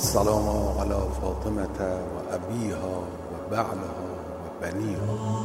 السلام على فاطمة وأبيها وبعلها وبنيها.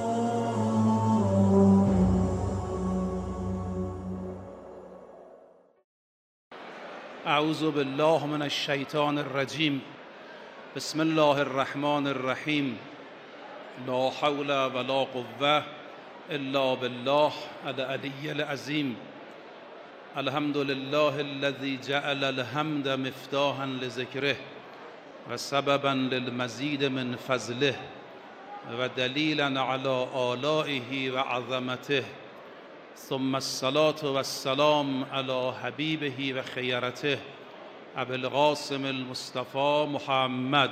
اعوذ بالله من الشیطان الرجیم. بسم الله الرحمن الرحیم. لا حول ولا قوة الا بالله العلی العظیم. الحمد لله الذي جعل الحمد مفتاحا لذکره و سببا للمزید من فضله و دلیلا علی آلائه و عظمته، ثم الصلاة والسلام علی حبیبه و خیرته ابی القاسم المصطفى محمد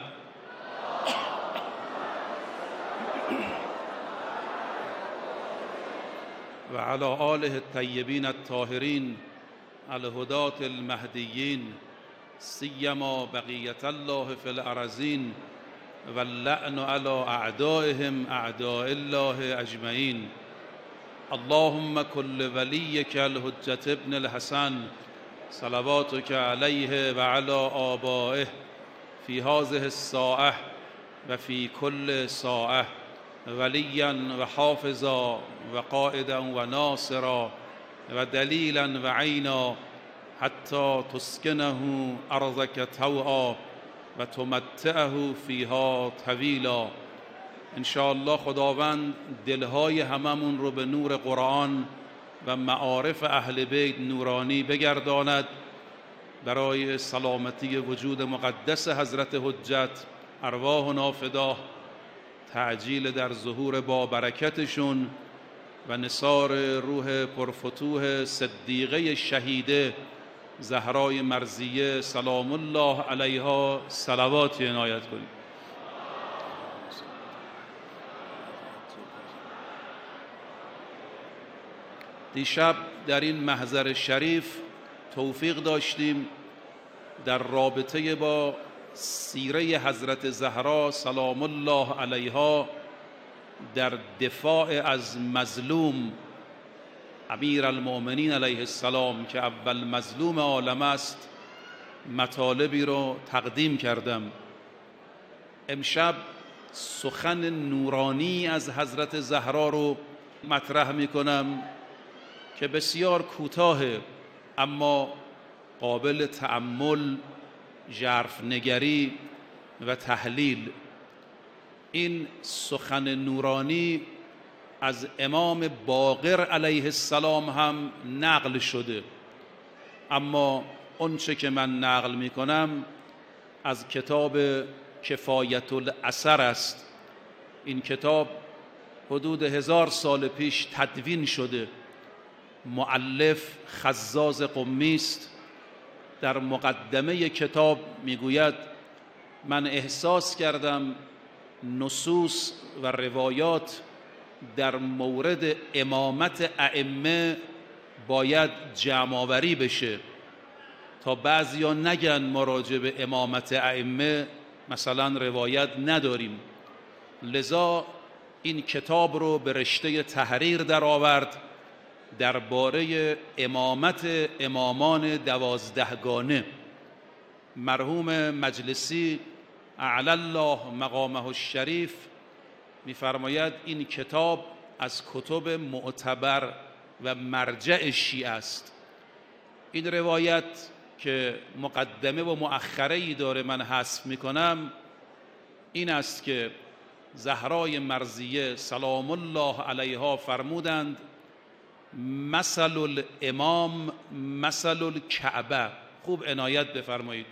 و علی آله الطیبین الطاهرین الهداة المهدیین، سیما بقیة الله فی الارضین و اللعن علی اعدائهم اعداء الله اجمعین. اللهم كل وليك الحجة ابن الحسن صلواتك عليه وعلى آبائه في هذه الساعة وفي كل ساعة وليا وحافظا وقائدا وناصرا ودليلا وعينا حتى تسكنه أرضك طوعا وتمتعه فيها طويلا. انشاءالله خداوند دلهای هممون رو به نور قرآن و معارف اهل بیت نورانی بگرداند. برای سلامتی وجود مقدس حضرت حجت ارواحنا فداه، تعجیل در ظهور با برکتشون و نثار روح پرفتوح صدیقه شهیده زهرای مرضیه سلام الله علیها صلواتی عنایت کنید. دیشب در این محضر شریف توفیق داشتیم در رابطه با سیره حضرت زهرا سلام الله علیها در دفاع از مظلوم امیر المؤمنین علیه السلام که اول مظلوم عالم است مطالبی رو تقدیم کردم. امشب سخن نورانی از حضرت زهرا رو مطرح می کنم که بسیار کوتاهه اما قابل تأمل، ژرف‌نگری و تحلیل. این سخن نورانی از امام باقر علیه السلام هم نقل شده، اما اونچه که من نقل می کنم از کتاب کفایت الاثر است. این کتاب حدود 1000 سال پیش تدوین شده. مؤلف خزاز قمی است. در مقدمه کتاب میگوید من احساس کردم نصوص و روایات در مورد امامت ائمه باید جمع‌آوری بشه تا بعضیا نگن ما راجع به امامت ائمه مثلا روایت نداریم. لذا این کتاب رو به رشته تحریر در آورد درباره امامت امامان 12گانه. مرحوم مجلسی اعلی الله مقامه الشریف می‌فرماید این کتاب از کتب معتبر و مرجع شیعه است. این روایت که مقدمه و مؤخره‌ای داره من حذف می‌کنم این است که زهرای مرضیه سلام الله علیها فرمودند مثل الامام مثل الکعبه. خوب عنایت بفرمایید.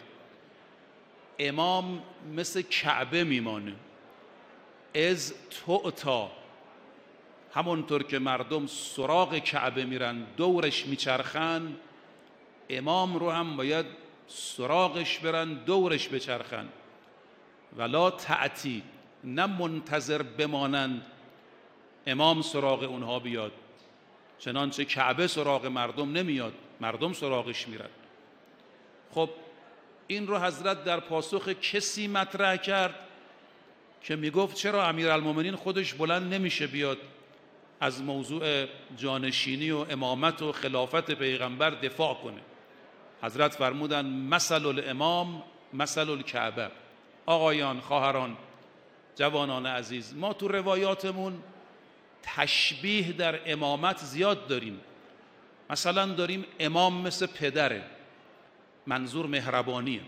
امام مثل کعبه میمانه. از تعطا، همونطور که مردم سراغ کعبه میرن دورش میچرخن، امام رو هم باید سراغش برن دورش بچرخن. ولا تعتی، نه منتظر بمانند امام سراغ اونها بیاد، چنانچه کعبه سراغ مردم نمیاد، مردم سراغش میرن. خب این رو حضرت در پاسخ کسی مطرح کرد که میگفت چرا امیرالمومنین خودش بلند نمیشه بیاد از موضوع جانشینی و امامت و خلافت پیغمبر دفاع کنه. حضرت فرمودن مثل الامام مثل الکعبه. آقایان، خواهران، جوانان عزیز، ما تو روایاتمون تشبیه در امامت زیاد داریم. مثلا داریم امام مثل پدره، منظور مهربانیه.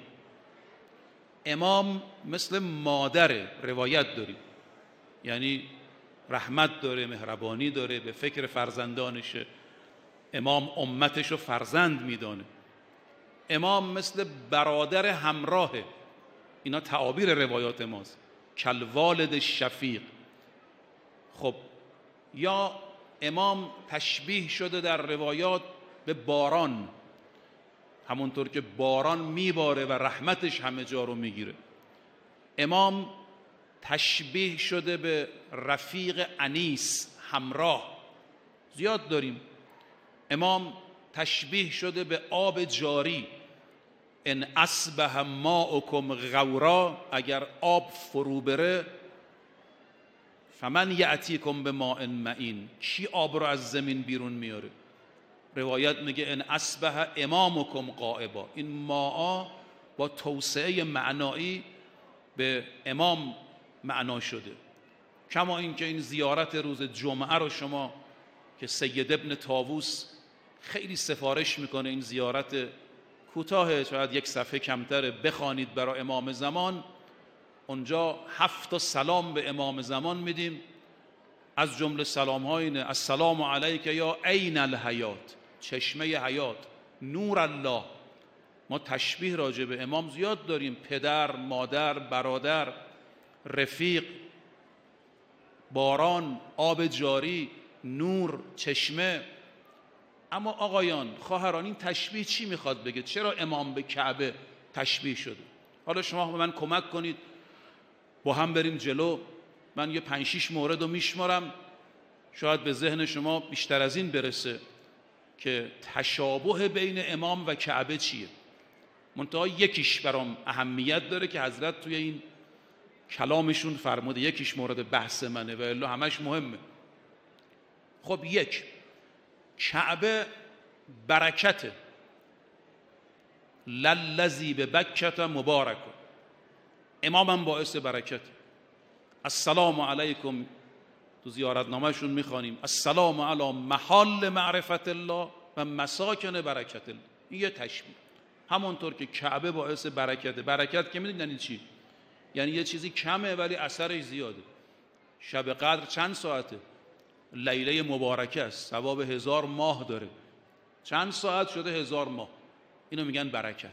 امام مثل مادره، روایت داریم، یعنی رحمت داره، مهربانی داره، به فکر فرزندانشه. امام امتشو فرزند میدانه. امام مثل برادر همراهه. اینا تعابیر روایات ماست. کالوالد الشفیق. خب یا امام تشبیه شده در روایات به باران، همونطور که باران میباره و رحمتش همه جا رو میگیره. امام تشبیه شده به رفیق انیس، همراه، زیاد داریم. امام تشبیه شده به آب جاری، ان اصبح ماؤکم غورا، اگر آب فرو بره، فمن یأتیکم بماء معین، کی آب رو از زمین بیرون میاره؟ روایت میگه ان اصبح امامکم غائبا. این ماء با توسعه معنایی به امام معنا شده. کما اینکه این زیارت روز جمعه رو شما که سید ابن طاووس خیلی سفارش میکنه، این زیارت کوتاه، شاید 1 صفحه کمتره، بخوانید برای امام زمان. اونجا 7 سلام به امام زمان میدیم. از جمله سلام ها اینه: السلام علیک یا عین الحیات، چشمه حیات، نور الله. ما تشبیه راجع به امام زیاد داریم: پدر، مادر، برادر، رفیق، باران، آب جاری، نور، چشمه. اما آقایان، خواهران، این تشبیه چی میخواد بگه؟ چرا امام به کعبه تشبیه شده؟ حالا شما به من کمک کنید با هم بریم جلو. من یه 5-6 مورد رو میشمارم، شاید به ذهن شما بیشتر از این برسه که تشابه بین امام و کعبه چیه. منتها یکیش برام اهمیت داره که حضرت توی این کلامشون فرموده، یکیش مورد بحث منه و الا همش مهمه. خب کعبه برکته، للذی ببکة مبارک. امام هم باعث برکت. السلام علیکم، تو زیارتنامهشون میخوانیم: السلام علی محال معرفت الله و مساکن برکت الله. این یه تشبیه. همونطور که کعبه باعث برکته. برکت که میدونید یعنی چی؟ یعنی یه چیزی کمه ولی اثرش زیاده. شب قدر چند ساعته؟ لیله مبارکه است، ثواب 1000 ماه داره. چند ساعت شده 1000 ماه. اینو میگن برکت.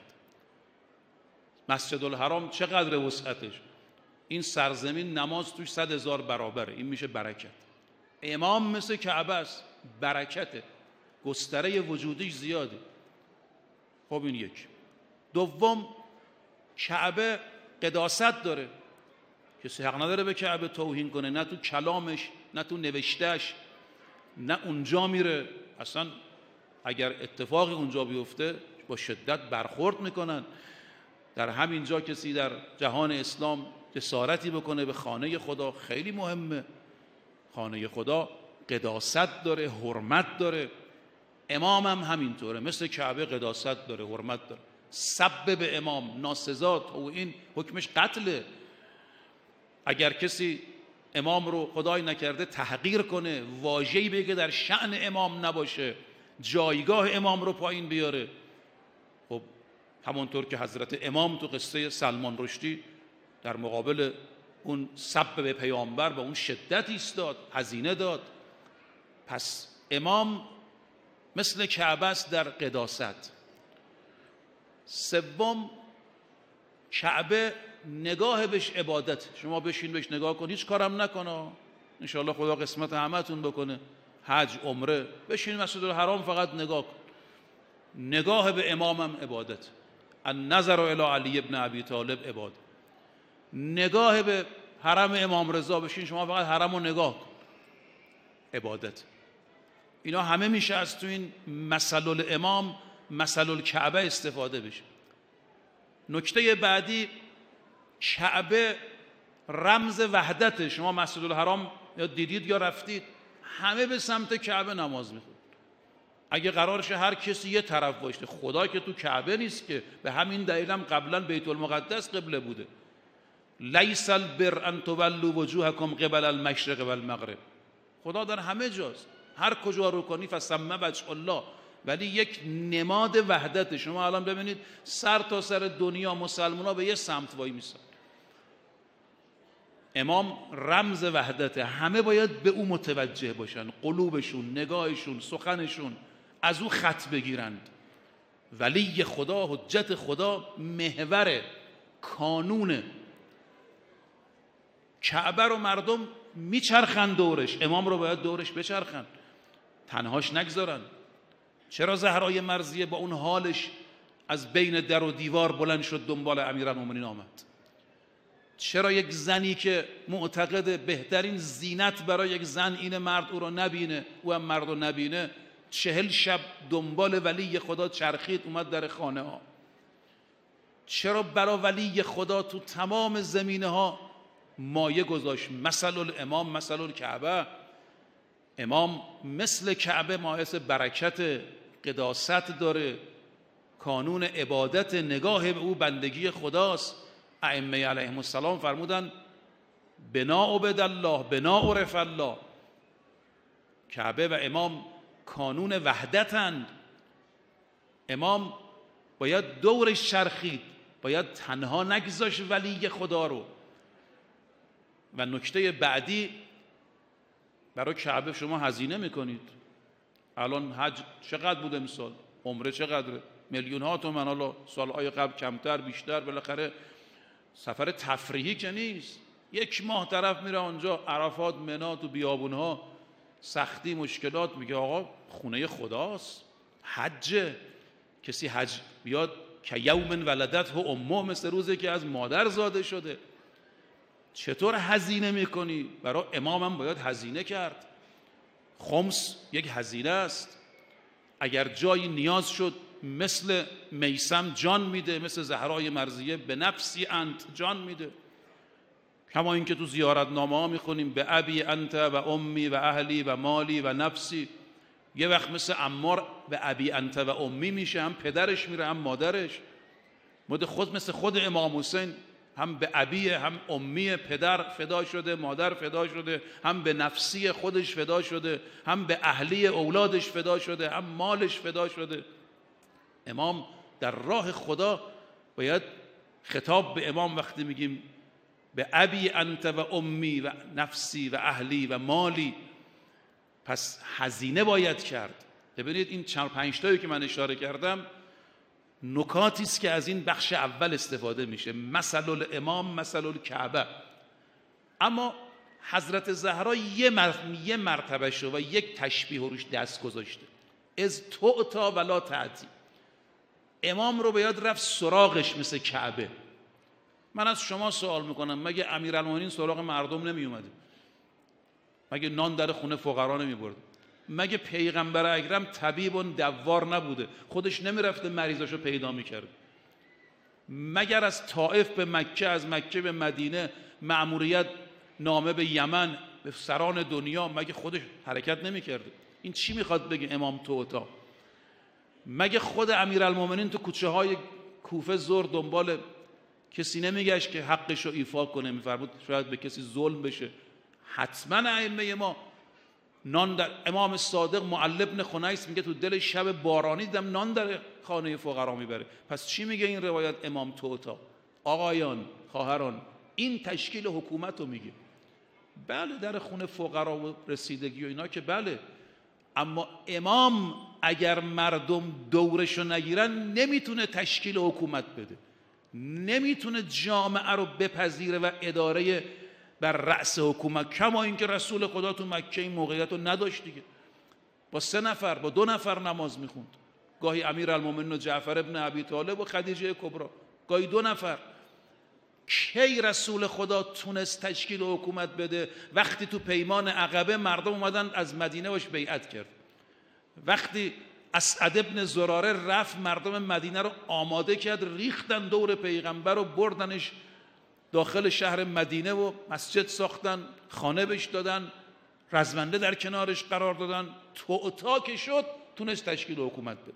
مسجد الحرام چقدر وسعتش؟ این سرزمین نماز توش 100,000 برابره. این میشه برکت. امام مثل کعبه است، برکته، گستره وجودیش زیاده. خب این یک. دوم، کعبه قداست داره. کسی حق نداره به کعبه توهین کنه، نه تو کلامش، نه تو نوشتهش، نه اونجا میره. اصلا اگر اتفاقی اونجا بیفته با شدت برخورد میکنن. در همین جا کسی در جهان اسلام جسارتی بکنه به خانه خدا خیلی مهمه. خانه خدا قداست داره، حرمت داره. امام هم همینطوره، مثل کعبه قداست داره، حرمت داره. سب به امام ناسزا و این حکمش قتله. اگر کسی امام رو خدای نکرده تحقیر کنه، واژه‌ای بگه در شأن امام نباشه، جایگاه امام رو پایین بیاره، خب همونطور که حضرت امام تو قصه سلمان رشدی در مقابل اون سب به پیامبر با اون شدت ایستاد، هزینه داد. پس امام مثل کعبه است در قداست. سوم، کعبه نگاه بهش عبادت. شما بشین بهش نگاه کن، هیچ کارم نکنه، انشاءالله خدا قسمت همتون بکنه، حج، عمره، بشین مسجد الحرام فقط نگاه کن. نگاه به امامم عبادت. النظر الی علی ابن ابی طالب عبادت. نگاه به حرم امام رضا، بشین شما فقط حرم رو نگاه کن، عبادت. اینا همه میشه از تو این مثل الامام مثل الکعبه استفاده بشه. نکته بعدی، کعبه رمز وحدته. شما مسجد الحرام یا دیدید یا رفتید، همه به سمت کعبه نماز میخونن. اگه قرارشه هر کسی یه طرف باشه، خدا که تو کعبه نیست که، به همین دلیل هم قبلا بیت المقدس قبله بوده. لیس البر ان تولوا وجوهکم قبل المشرق والمغرب، خدا در همه جاست، هر کجا رو کنی فثم وجه الله. ولی یک نماد وحدت. شما الان ببینید سر تا سر دنیا مسلمان‌ها به یه سمت وای میسن. امام رمز وحدته، همه باید به او متوجه باشن، قلوبشون، نگاهشون، سخنشون از او خط بگیرند. ولی خدا، حجت خدا، محور کانونه. کعبه رو مردم میچرخن دورش، امام رو باید دورش بچرخن، تنهاش نگذارن. چرا زهرای مرضیه با اون حالش از بین در و دیوار بلند شد دنبال امیرالمومنین آمد؟ چرا یک زنی که معتقد بهترین زینت برای یک زن اینه مرد او رو نبینه، او هم مرد رو نبینه، 40 شب دنبال ولی خدا چرخید اومد در خانه ها؟ چرا برای ولی خدا تو تمام زمینه ها مایه گذاشت؟ مثل الامام مثل الکعبه. امام مثل کعبه مایه برکت، قداست داره، کانون عبادت، نگاه به او بندگی خداست. ائمه علیهم السلام فرمودن بنا عبد الله بنا عرف الله. کعبه و امام کانون وحدتند. امام باید دورش چرخید، باید تنها نگذاشت ولی خدا رو. و نکته بعدی، برای کعبه شما هزینه میکنید. الان حج چقدر بود امسال؟ عمره چقدره؟ میلیون ها تومان. حالا سالهای قبل کمتر بیشتر، بالاخره سفر تفریحی که نیست. 1 ماه طرف میره اونجا عرفات، منی، تو بیابونها سختی مشکلات، میگه آقا خونه خداست، حج. کسی حج بیاد که یوم ولدته امه، مثل روزی که از مادر زاده شده. چطور هزینه میکنی؟ برای امام هم باید هزینه کرد. خمس یک هزینه است. اگر جایی نیاز شد مثل میثم جان میده، مثل زهرای مرضیه به نفسی انت جان میده. کما اینکه تو زیارتنامه ها میخونیم به ابی انت و امی و اهلی و مالی و نفسی. یه وقت مثل عمار به ابی انت و امی میشه، هم پدرش میره هم مادرش. مثل خود امام حسین، هم به ابی هم امی، پدر فدا شده، مادر فدا شده، هم به نفسی خودش فدا شده، هم به اهلی اولادش فدا شده، هم مالش فدا شده. امام در راه خدا باید خطاب به امام وقتی میگیم به ابی انت و امی و نفسی و اهلی و مالی، پس هزینه باید کرد. ببینید این 4-5 تایی که من اشاره کردم نکاتی است که از این بخش اول استفاده میشه، مثل الامام مثل الکعبه. اما حضرت زهرا یه مرتبه شو و یک تشبیه روش دست گذاشته، از تعطا ولا تعطی. امام رو باید رفت سراغش مثل کعبه. من از شما سوال میکنم، مگه امیرالمومنین سراغ مردم نمی اومده؟ مگه نان در خونه فقرا نمی برده؟ مگه پیغمبر اکرم طبیب و دوار نبوده؟ خودش نمیرفته مریضاشو پیدا میکرد؟ مگر از طائف به مکه، از مکه به مدینه مأموریت نامه به یمن، به سران دنیا، مگه خودش حرکت نمیکرده؟ این چی میخواد بگه امام توتا؟ مگه خود امیرالمومنین تو کوچه های کوفه زور دنبال کسی نمیگشت که حقش رو ایفا کنه؟ میفرمود شاید به کسی ظلم بشه. حتما ائمه ما نان در، امام صادق معل ابن خنیس میگه تو دل شب بارانی دیدم نان در خانه فقرا میبره. پس چی میگه این روایت امام توتا؟ آقایان، خواهران، این تشکیل حکومت رو میگه. بله در خونه فقرا و رسیدگی و اینا که بله، اما امام اگر مردم دورشو نگیرن نمیتونه تشکیل حکومت بده، نمیتونه جامعه رو بپذیره و اداره بر رأس حکومت. کما اینکه رسول خدا تو مکه این موقعیت رو نداشت دیگه، با 3 نفر با 2 نفر نماز میخوند. گاهی امیرالمومنین و جعفر ابن ابی طالب و خدیجه کبری، گاهی 2 نفر. کی رسول خدا تونست تشکیل حکومت بده؟ وقتی تو پیمان عقبه مردم اومدن از مدینه باش بیعت کرد. وقتی اسعد ابن زراره رفت مردم مدینه رو آماده کرد، ریختن دور پیغمبر و بردنش داخل شهر مدینه و مسجد ساختن، خانه بهش دادن، رزمنده در کنارش قرار دادن. تعطا که شد تونست تشکیل حکومت بده.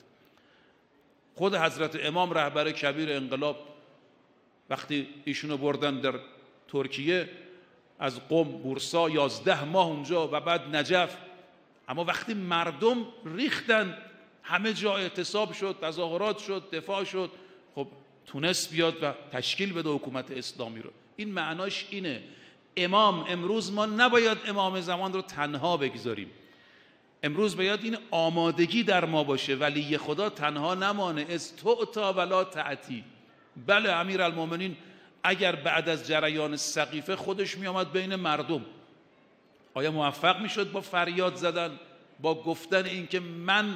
خود حضرت امام رهبر کبیر انقلاب وقتی ایشونو بردن در ترکیه، از قم، بورسا 11 ماه اونجا و بعد نجف، اما وقتی مردم ریختن همه جا اعتصاب شد، تظاهرات شد، دفاع شد، خب تونست بیاد و تشکیل بده حکومت اسلامی رو. این معناش اینه امام امروز ما نباید امام زمان رو تنها بگذاریم. امروز باید این آمادگی در ما باشه ولی خدا تنها نمانه. از تعطا ولا تعطی. بله امیرالمومنین اگر بعد از جریان سقیفه خودش می آمد بین مردم، آیا موفق می شد با فریاد زدن، با گفتن این که من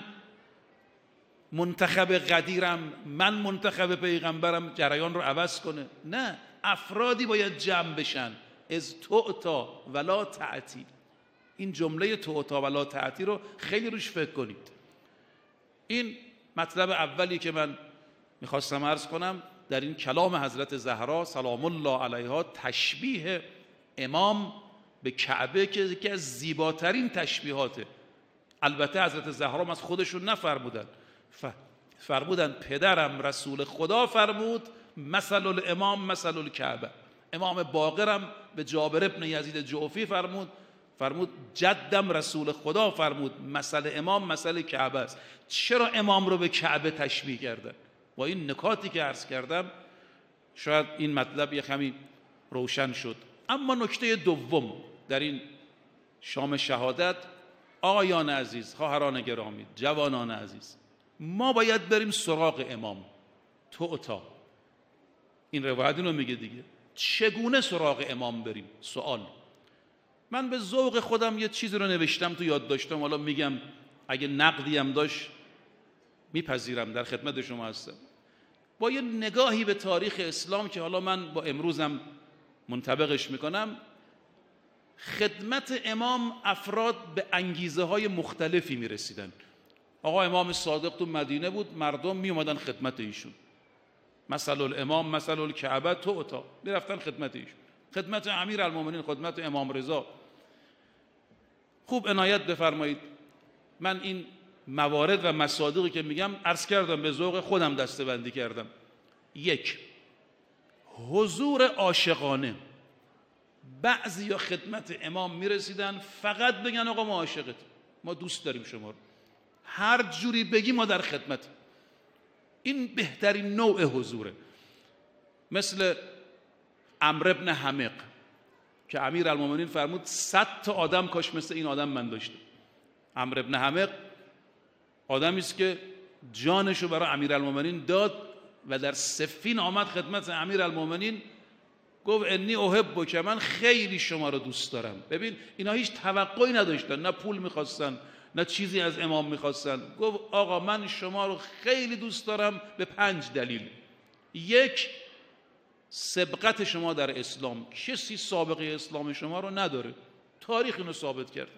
منتخب قدیرم، من منتخب پیغمبرم، جریان رو عوض کنه؟ نه، افرادی باید جمع بشن. از تعطا ولا تعطی. این جمله تعطا ولا تعطی رو خیلی روش فکر کنید. این مطلب اولی که من میخواستم عرض کنم در این کلام حضرت زهرا سلام الله علیها، تشبیه امام به کعبه که یکی از زیباترین تشبیهاته. البته حضرت زهرا از خودشون نفرمودن، فرمودن پدرم رسول خدا فرمود مثل الامام مثل الکعبه. امام باقرم به جابر ابن یزید جعفی فرمود جدم رسول خدا فرمود مثل امام مثل کعبه است. چرا امام رو به کعبه تشبیه کردن؟ با این نکاتی که عرض کردم شاید این مطلب یه کمی روشن شد. اما نکته دوم در این شام شهادت، آقایان عزیز، خواهران گرامی، جوانان عزیز، ما باید بریم سراغ امام. تعطا، این روایت اینو میگه دیگه. چگونه سراغ امام بریم؟ سوال. من به ذوق خودم یه چیزی رو نوشتم تو یادداشتم، حالا میگم اگه نقدی هم داشت میپذیرم، در خدمت شما هستم. با یه نگاهی به تاریخ اسلام که حالا من با امروزم منطبقش میکنم، خدمت امام افراد به انگیزه های مختلفی میرسیدن. آقا امام صادق تو مدینه بود، مردم میومدن خدمت ایشون. مثل الامام مثل الکعبه تعطا، میرفتن خدمت ایشون. خدمت امیرالمومنین، خدمت امام رضا. خوب عنایت بفرمایید. من این موارد و مصادیقی که میگم عرض کردم به ذوق خودم دسته بندی کردم. یک، حضور عاشقانه. بعضیا خدمت امام میرسیدن فقط بگن آقا ما عاشقت، ما دوست داریم شما رو، هر جوری بگی ما در خدمت. این بهترین نوع حضوره. مثل عمرو بن حمق که امیرالمومنین فرمود 100 تا آدم کاش مثل این آدم من داشتم. عمرو بن حمق آدمی است که جانشو برای امیرالمومنین داد و در صفین آمد خدمت امیرالمومنین گفت انی احبک، من خیلی شما رو دوست دارم. ببین اینا هیچ توقعی نداشتن، نه پول میخواستن نه چیزی از امام میخواستن. گفت آقا من شما رو خیلی دوست دارم به 5 دلیل. یک، سبقت شما در اسلام، کسی سابقه اسلام شما رو نداره، تاریخ اینو ثابت کرد.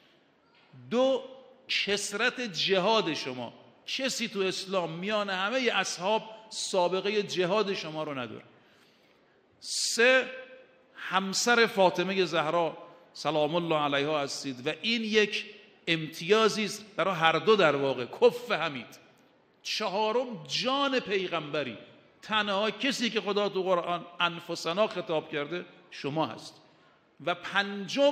دو، کثرت جهاد شما، کسی تو اسلام میان همه اصحاب سابقه جهاد شما رو نداره. سه، همسر فاطمه زهرا سلام الله علیها هستید و این یک امتیازی است برای هر دو در واقع، کف حمید. چهارم، جان پیغمبری، تنها کسی که خدا تو قرآن انفسنا خطاب کرده شما هست. و پنجم،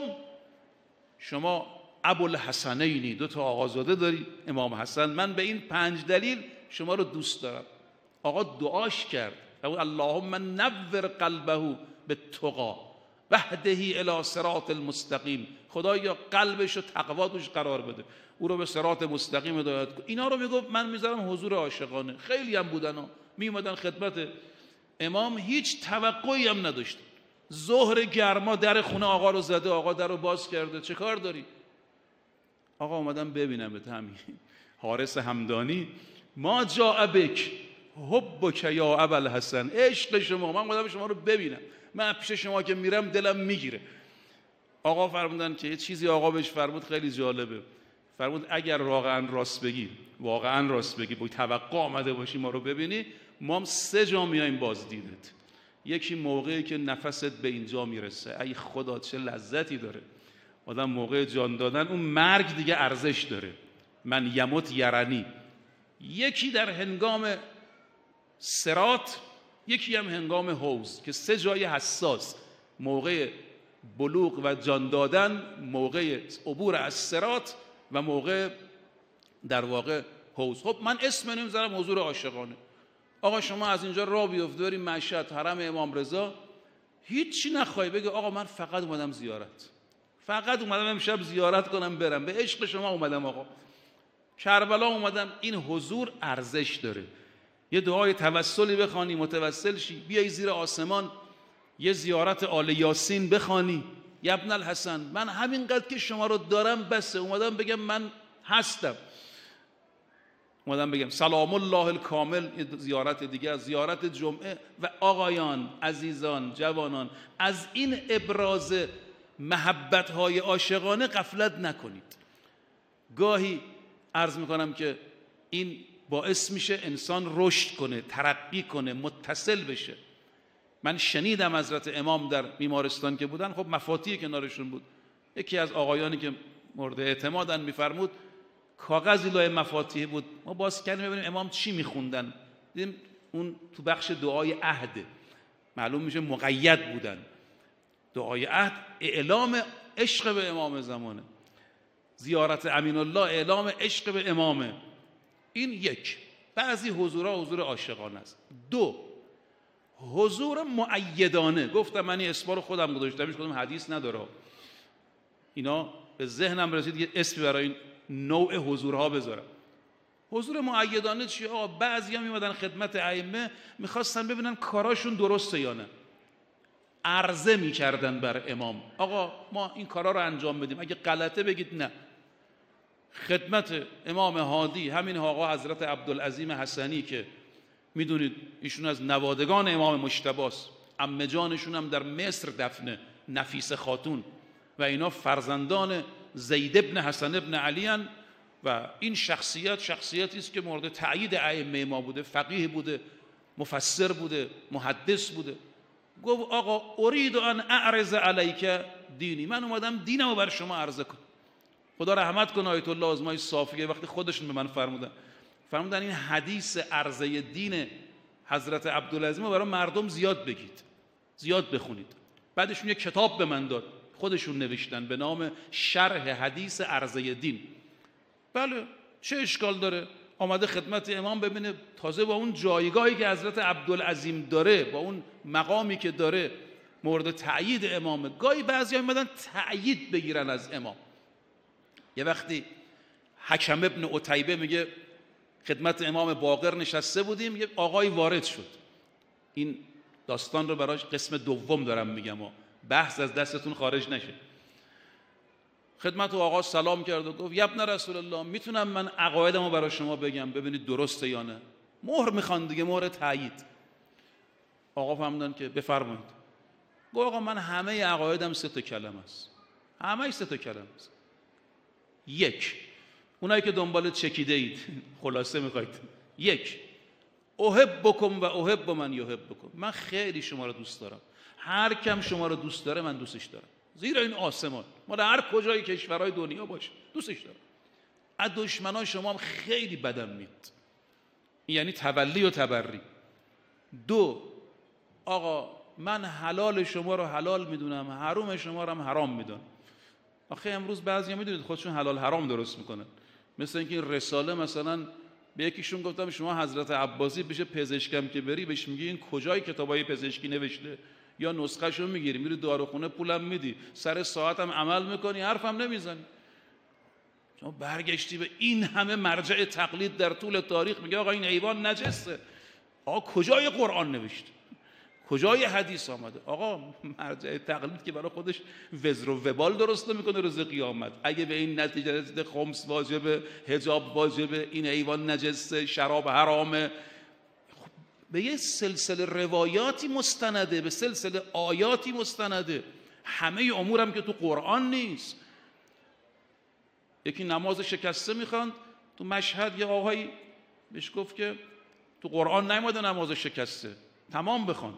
شما ابوالحسنینی، 2 تا آقازاده داری، امام حسن. من به این 5 دلیل شما رو دوست دارم. آقا دعاش کرد، اللهم نور قلبه بالتقی وهدهی الی صراط المستقیم. خدایا قلبش و تقوا توش قرار بده، او رو به صراط مستقیم هدایت کن. اینا رو میگفت من میذارم حضور عاشقانه. خیلی هم بودن میومدن خدمت امام، هیچ توقعی هم نداشتن. ظهر گرما در خونه آقا رو زده، آقا در رو باز کرده، چه کار داری؟ آقا اومدم ببینم به همین. حارس همدانی، ما جاء بک حبک یا ابوالحسن، عشق شما، من اومدم شما رو ببینم، من پیش شما که میرم دلم میگیره. آقا فرمودن که یه چیزی آقا بهش فرمود خیلی جالبه. فرمود اگر واقعا راست بگی با توقع آمده باشی ما رو ببینی، ما هم 3 جا میایم بازدیدت. یکی موقعی که نفست به اینجا میرسه، ای خدا چه لذتی داره آدم موقع جان دادن، اون مرگ دیگه ارزش داره. من یمت یرنی. یکی در هنگام صراط، یکی هم هنگام حوض، که 3 جای حساس، موقع بلوغ و جان دادن، موقع عبور از صراط و موقع در واقع حوض. خب من اسم نمیذارم حضور عاشقانه. آقا شما از اینجا راه بیفتی بریم مشهد حرم امام رضا، هیچی نخوای بگه آقا من فقط اومدم زیارت، فقط اومدم امشب زیارت کنم برم، به عشق شما اومدم آقا، کربلا اومدم. این حضور ارزش داره. یه دعای توسلی بخوانی، متوسل شی، بیای زیر آسمان یه زیارت آل یاسین بخوانی، یا ابن الحسن من همینقدر که شما رو دارم بسه، اومدم بگم من هستم، اومدم بگم سلام الله الکامل. زیارت دیگه، زیارت جمعه. و آقایان، عزیزان، جوانان، از این ابراز محبت‌های عاشقانه غفلت نکنید. گاهی عرض میکنم که این باعث میشه انسان رشد کنه، ترقی کنه، متصل بشه. من شنیدم حضرت امام در بیمارستان که بودن، خب مفاتیح کنارشون بود، یکی از آقایانی که مورد اعتمادن میفرمود کاغذی لای مفاتیح بود، ما باز کردیم ببینیم امام چی میخوندن، دیدیم اون تو بخش دعای عهد، معلوم میشه مقید بودن. دعای عهد اعلام عشق به امام زمانه، زیارت امین الله اعلام عشق به امامه. این یک. بعضی حضورها حضور عاشقانه است. 2 حضور مؤیدانه. گفتم من این اسما رو خودم گذاشتم، هیچ کدوم حدیث نداره، اینا به ذهنم رسید یه اسمی برای این نوع حضورها بذارم. حضور مؤیدانه چیه؟ آقا بعضیا میمدن خدمت ائمه میخواستن ببینن کاراشون درسته یا نه، عرضه میکردن بر امام آقا ما این کارا رو انجام بدیم، اگه غلطه بگید نه. خدمت امام هادی، همین آقا حضرت عبدالعظیم حسنی که میدونید ایشون از نوادگان امام مجتبی است، عمه جانشون هم در مصر دفنه، نفیس خاتون، و اینا فرزندان زید ابن حسن ابن علی هن. و این شخصیتی است که مورد تأیید ائمه ما بوده، فقیه بوده، مفسر بوده، محدث بوده. گفت آقا اريد ان اعرض علیک دینی، من اومدم دینمو بر شما عرضه کنم. خدا رحمت کنه آیت الله آزمای صافیه وقتی خودشون به من فرمودن این حدیث عرضه دین حضرت عبدالعظیم رو برای مردم زیاد بگید، زیاد بخونید. بعدشون یک کتاب به من داد، خودشون نوشتن به نام شرح حدیث عرضه دین. بله چه اشکال داره؟ آمده خدمت امام ببینه، تازه با اون جایگاهی که حضرت عبدالعظیم داره، با اون مقامی که داره، مورد تأیید امامه. گاهی بعضیا میمدن تأیید بگیرن از امام. یه وقتی حکم ابن عتیبه میگه خدمت امام باقر نشسته بودیم، یه آقای وارد شد. این داستان رو براش قسم دوم دارم میگم، بحث از دستتون خارج نشه. خدمت آقا سلام کرد و گفت یا ابن رسول الله میتونم من عقایدمو برای شما بگم ببینید درسته یا نه؟ مهر میخوان دیگه، مهر تایید. آقا فهمیدن که بفرمایید. گفت آقا من همه عقایدم 3 کلمه است، همه 3 کلمه است. 1 اونایی که دنبال چکیده اید خلاصه میخواید، 1 احبکم و احب من یحبکم، من خیلی شما رو دوست دارم، هر کم شما رو دوست داره من دوستش دارم، زیرا این آسمان مال هر کجای کشورهای دنیا باشه دوستش دارم. از دشمنان شما هم خیلی بدم میاد، یعنی تولی و تبری. 2 آقا من حلال شما رو حلال میدونم، حرام شما رو هم حرام میدونم. آخه امروز بعضیا میدونید خودشون حلال حرام درست میکنن، مثل اینکه این رساله مثلا به یکیشون گفتم شما حضرت عباسی بشه پزشکم که بری بهش میگی این کجای کتابای پزشکی نوشته، یا نسخه‌شو میگیری میری داروخونه پولم میدی، سر ساعتم عمل میکنی، حرفم نمیزنی. شما برگشتی به این همه مرجع تقلید در طول تاریخ، میگه آقا این حیوان نجسه. آقا کجای قرآن نوشته؟ کجای حدیث آمده؟ آقا مرجع تقلید که برای خودش وزر و وبال درست نمیکنه روز قیامت. اگه به این نتیجه رسیده خمس واجبه، حجاب واجبه، این حیوان نجسه، شراب حرامه، به یه سلسله روایاتی مستنده، به سلسله آیاتی مستنده. همه امورم که تو قرآن نیست. یکی نماز شکسته میخواند تو مشهد، یه آقایی بهش گفت که تو قرآن نیامده نماز شکسته، تمام بخوان.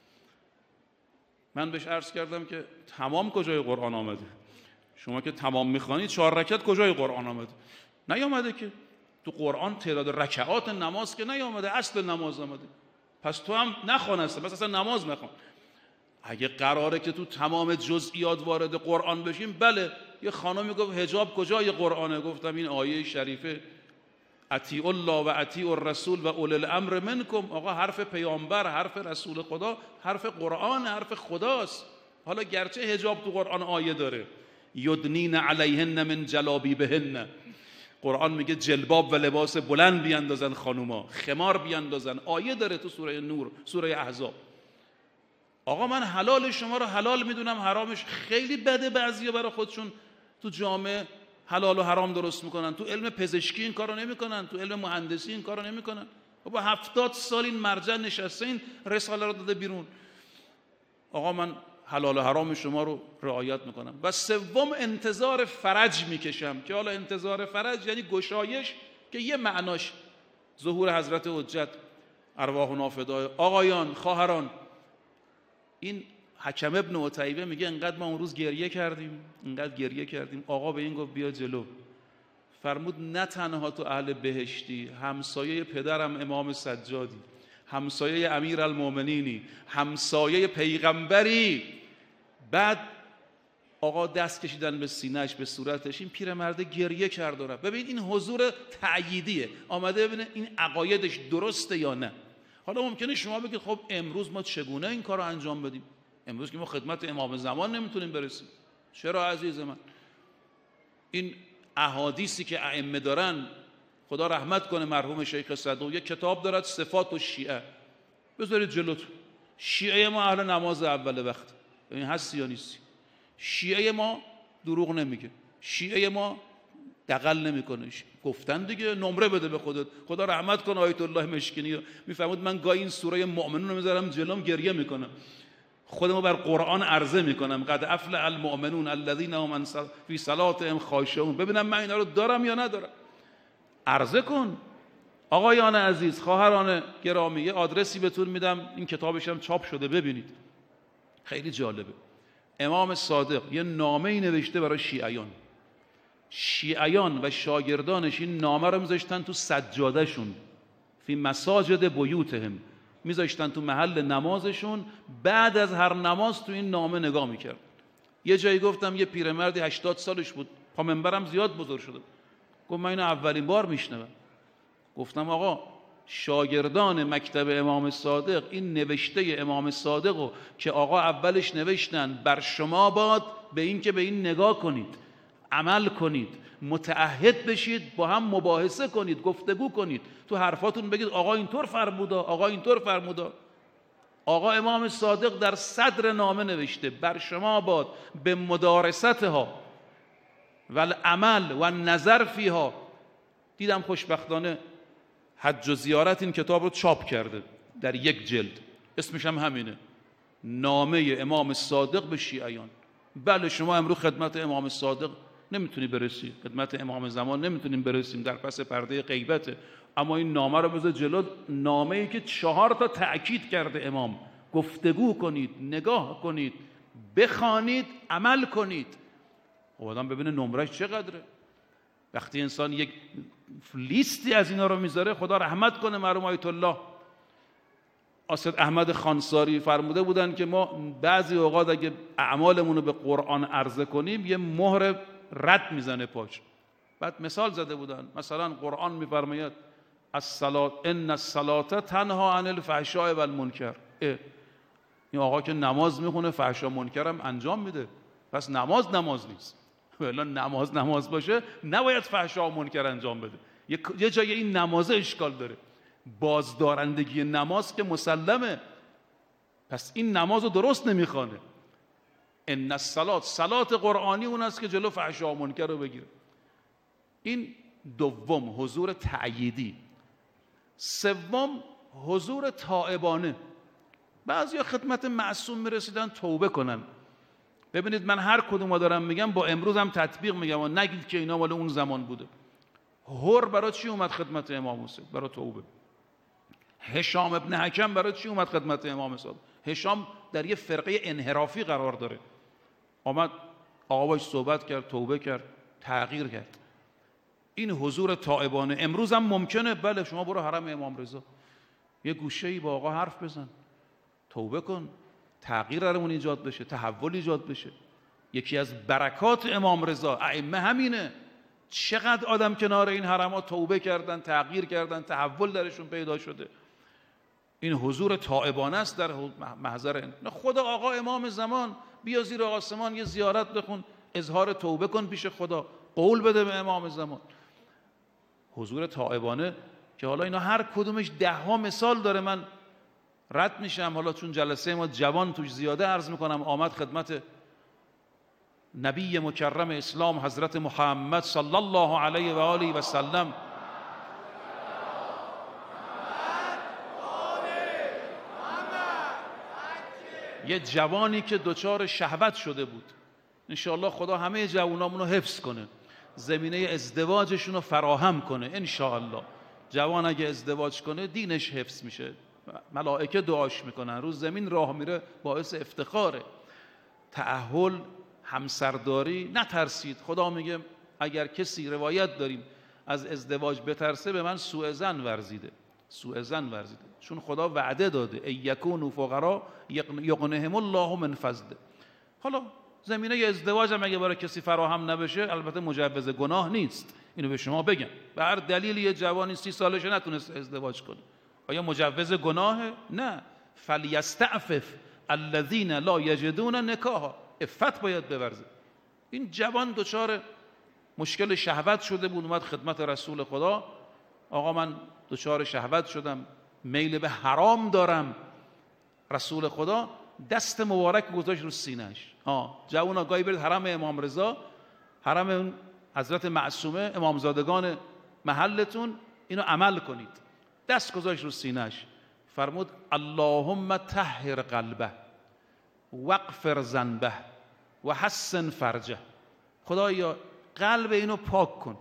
من بهش عرض کردم که تمام کجای قرآن آمده؟ شما که تمام میخوانید 4 رکعت کجای قرآن آمده؟ نیامده که تو قرآن تعداد رکعات نماز که نیامده، اصل نماز آمده. پس تو هم نخوان اصلا، پس اصلا نماز نخوان. اگه قراره که تو تمام جزئیات وارد قرآن بشیم، بله. یه خانمی گفت حجاب کجای قرآنه؟ گفتم این آیه شریفه اطیعوا الله و اطیعوا الرسول و اولی الامر منکم. آقا حرف پیامبر، حرف رسول خدا، حرف قرآن، حرف خداست. حالا گرچه حجاب تو قرآن آیه داره، یدنین علیهن من جلابیبهن، قرآن میگه جلباب و لباس بلند بیاندازن خانوما، خمار بیاندازن، آیه داره تو سوره نور، سوره احزاب. آقا من حلال شما رو حلال میدونم، حرامش خیلی بده. بعضیا برای خودشون تو جامعه حلال و حرام درست میکنن، تو علم پزشکی این کارو نمیکنن، تو علم مهندسی این کارو نمیکنن. با 70 سال این مرجع نشسته، این رساله رو داده بیرون. آقا من حلال و حرام شما رو رعایت میکنم. و سوم انتظار فرج میکشم، که حالا انتظار فرج یعنی گشایش، که یه معناش ظهور حضرت حجت ارواحنا فدای. آقایان، خواهران، این حکم ابن عتیبه میگه انقدر ما اون روز گریه کردیم، انقدر گریه کردیم. آقا به این گفت بیا جلو. فرمود نه تنها تو اهل بهشتی، همسایه پدرم امام سجادی، همسایه امیرالمومنینی، همسایه پیغمبری. بعد آقا دست کشیدن به سینه‌اش، به صورتش. این پیرمرد گریه کرد و رفت. ببین این حضور تأییدیه، آمده ببینه این عقایدش درسته یا نه. حالا ممکنه شما بگید خب امروز ما چگونه این کار رو انجام بدیم؟ امروز که ما خدمت امام زمان نمیتونیم برسیم. چرا عزیز من؟ این احادیثی که ائمه دارن، خدا رحمت کنه مرحوم شیخ صدوق، یک کتاب دارد صفات و شیعه، بذارید جلوتون. شیعه ما اهل نماز اول وقت، این هستی یا نیستی؟ شیعه ما دروغ نمیگه، شیعه ما دغل نمیکنه. گفتن دیگه، نمره بده به خودت. خدا رحمت کنه آیت الله مشکینی میفهمید من گاهی این سوره مؤمنون رو میذارم جلوم گریه میکنم، خودمو بر قرآن عرضه میکنم. قد افلح المؤمنون الذین هم فی صلاتهم خاشعون. ببینم من اینا رو دارم یا ندارم. عرضه کن. آقایان عزیز، خواهران گرامی، یه آدرسی بهتون میدم، این کتابش هم چاپ شده، ببینید، خیلی جالبه. امام صادق یه نامه‌ای نوشته برای شیعیان و شاگردانش. این نامه رو میذاشتن تو سجادهشون، فی مساجد بیوتهم، میذاشتن تو محل نمازشون. بعد از هر نماز تو این نامه نگاه میکرد. یه جایی گفتم یه پیرمردی 80 سالش بود، پا منبرم زیاد بزرگ شده، گفت من اینو اولین بار میشنوم. گفتم آقا شاگردان مکتب امام صادق این نوشته امام صادقو که آقا اولش نوشتن بر شما باد به این که به این نگاه کنید، عمل کنید، متعهد بشید، با هم مباحثه کنید، گفتگو کنید، تو حرفاتون بگید آقا اینطور فرمودا، آقا اینطور فرمودا. آقا امام صادق در صدر نامه نوشته بر شما باد به مدارستها و العمل و نظر فیها. دیدم خوشبختانه حج و زیارت این کتاب رو چاپ کرده در یک جلد، اسمش هم همینه، نامه امام صادق به شیعیان. بله شما امروز خدمت امام صادق نمیتونی برسی، خدمت امام زمان نمیتونیم برسیم، در پس پرده غیبته. اما این نامه رو بذار جلو، نامه‌ای که 4 تا تأکید کرده امام. گفتگو کنید، نگاه کنید، بخوانید، عمل کنید. و آدم ببینه نمرش چقدره. وقتی انسان یک لیستی از اینا رو میذاره، خدا رحمت کنه مرحوم آیت الله اسد احمد خانساری فرموده بودن که ما بعضی اوقات اگه اعمالمون رو به قرآن عرضه کنیم یه مهر رد میزنه پاش. بعد مثال زده بودن، مثلا قرآن میفرماید الصلاة ان الصلاة تنها عن الفحشاء والمنکر. این آقا که نماز میخونه فحشا منکر هم انجام میده، پس نماز نیست. ولی نماز باشه نباید فحشا و منکر انجام بده. یه جای این نماز اشکال داره. بازدارندگی نماز که مسلمه، پس این نماز رو درست نمیخوانه. ان الصلاة، صلات قرآنی اون است که جلو فحشا و منکر رو بگیره. این دوم، حضور تأییدی. سوم، حضور تائبانه. بعضیا خدمت معصوم میرسیدن توبه کنن. ببینید من هر کدوم دارم میگم با امروز هم تطبیق میگم و نگید که اینا مال اون زمان بوده. هر برای چی اومد خدمت امام حسین؟ برای توبه. هشام ابن حکم برای چی اومد خدمت امام صادق؟ هشام در یه فرقه انحرافی قرار داره، آمد آقا باش صحبت کرد، توبه کرد، تغییر کرد. این حضور تائبانه امروز هم ممکنه. بله شما برو حرم امام رضا، یه گوشه‌ای با آقا حرف بزن، توبه کن، تغییر درمون ایجاد بشه، تحول ایجاد بشه. یکی از برکات امام رضا ائمه همینه. چقدر آدم کنار این حرم‌ها توبه کردن، تغییر کردن، تحول درشون پیدا شده. این حضور تائبانه است در محضر خدا. آقا امام زمان بیا زیر آسمان یه زیارت بخون، اظهار توبه کن پیش خدا، قول بده به امام زمان. حضور تائبانه که حالا اینا هر کدومش 10 مثال داره. من رد میشم حالا چون جلسه ما جوان توش زیاده عرض میکنم. آمد خدمت نبی مکرم اسلام حضرت محمد صلی الله علیه و آله و سلم، یه جوانی که دچار شهوت شده بود. انشاءالله خدا همه جوانامونو حفظ کنه، زمینه ازدواجشون رو فراهم کنه. انشاءالله جوان اگه ازدواج کنه دینش حفظ میشه، ملائکه دعاش میکنن، روز زمین راه میره، باعث افتخاره. تأهل، همسرداری، نترسید. خدا میگه اگر کسی روایت داریم از ازدواج بترسه به من سوء ظن ورزیده، سوء ظن ورزیده. چون خدا وعده داده ای یکونوا فقراء یغنهم الله من فضله. حالا زمینه ازدواج هم اگه برای کسی فراهم نبشه البته مجوز گناه نیست، اینو به شما بگم. به هر دلیلی یه جوانی 30 سالشه نتونست ازدواج کنه، آیا مجوز گناهه؟ نه. فلیستعفف الذین لا یجدون نکاحا، عفت باید بورزه. این جوان دچار مشکل شهوت شده بود، اومد خدمت رسول خدا. آقا من دچار شهوت شدم، میل به حرام دارم. رسول خدا دست مبارک گذاشت رو سینه‌اش. جوان آقایی برید حرم امام رضا، حرم حضرت معصومه، امامزادگان محلتون، اینو عمل کنید. دست گذاشت رو سینه‌اش، فرمود اللهم طهر قلبه واغفر ذنبه و حسن فرجه. خدایا قلب اینو پاک کن،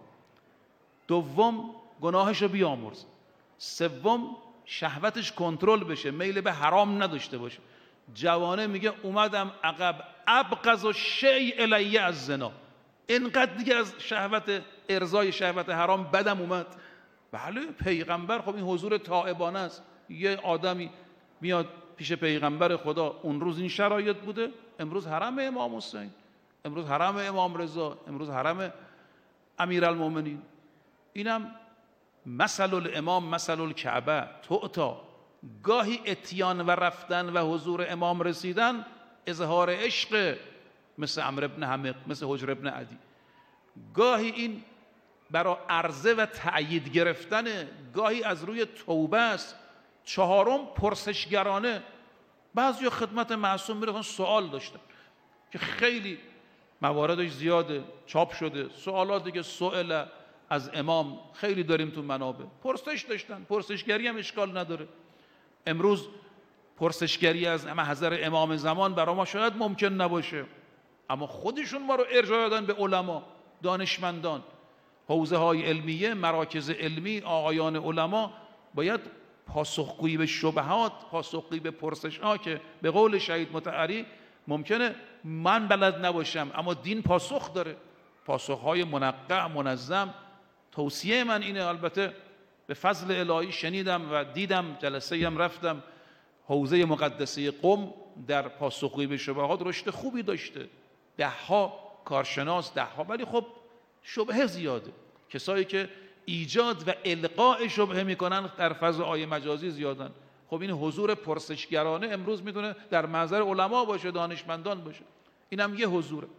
دوم گناهشو بیامرز، سوم شهوتش کنترل بشه، میل به حرام نداشته باشه. جوانه میگه اومدم عقب، ابغض الشیء الی از زنا، اینقدر دیگه از شهوت، ارضای شهوت حرام بدم اومد. بله پیغمبر، خب این حضور تائبانه است. یه آدمی میاد پیش پیغمبر خدا، اون روز این شرایط بوده، امروز حرم امام حسین، امروز حرم امام رضا، امروز حرم امیرالمومنین. اینم مثل الامام مثل الکعبه تعطا. گاهی اتیان و رفتن و حضور امام رسیدن اظهار عشق، مثل عمرو بن حمق، مثل حجر بن عدی. گاهی این برای عرضه و تأیید گرفتن، گاهی از روی توبه است. چهارم پرسشگرانه. بعضی خدمت معصوم میرن سوال داشتن که خیلی مواردش زیاده، چاپ شده، سوالاتی که سئل از امام خیلی داریم تو منابع. پرسش داشتن، پرسشگری هم اشکال نداره. امروز پرسشگری از محضر امام زمان برای ما شاید ممکن نباشه، اما خودشون ما رو ارجاع دادن به علما، دانشمندان. حوزه های علمیه، مراکز علمی، آقایان علما باید پاسخگویی به شبهات، پاسخگویی به پرسش ها که به قول شهید مطهری ممکنه من بلد نباشم اما دین پاسخ داره، پاسخ های منقع منظم. توصیه من اینه، البته به فضل الهی شنیدم و دیدم، جلسه هم رفتم، حوزه مقدسه قم در پاسخگویی به شبهات رشد خوبی داشته، 10 کارشناس 10، ولی خب شبهه زیاده. کسایی که ایجاد و القاء شبهه میکنن در فضل آیه مجازی زیادن. خب این حضور پرسشگرانه امروز میتونه در محضر علما باشه، دانشمندان باشه. اینم یه حضوره.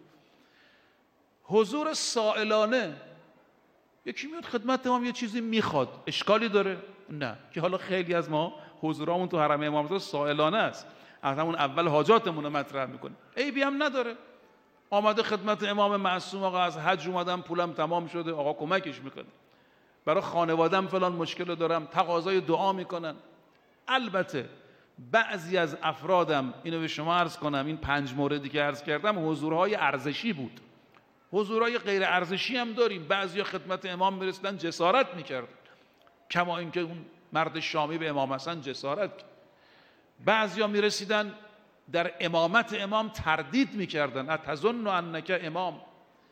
حضور سائلانه، یکی میاد خدمت امام یه چیزی میخواد، اشکالی داره؟ نه. که حالا خیلی از ما حضورامون تو حرم امام رضا سائلانه است، از همون اول حاجاتمون رو مطرح میکنیم، عیبی هم نداره. آمده خدمت امام معصوم، آقا از حج اومدم پولم تمام شده، آقا کمکش میکنه، برای خانوادم فلان مشکل دارم، تقاضای دعا میکنن. البته بعضی از افرادم، اینو به شما عرض کنم، این 5 موردی که عرض کردم حضورهای ارزشی بود. حضورهای غیر ارزشی هم داریم. بعضیا خدمت امام میرسیدن جسارت میکردن، کما اینکه اون مرد شامی به امام حسن جسارت کرد. بعضیا میرسیدن در امامت امام تردید میکردن، اتظن انک امام.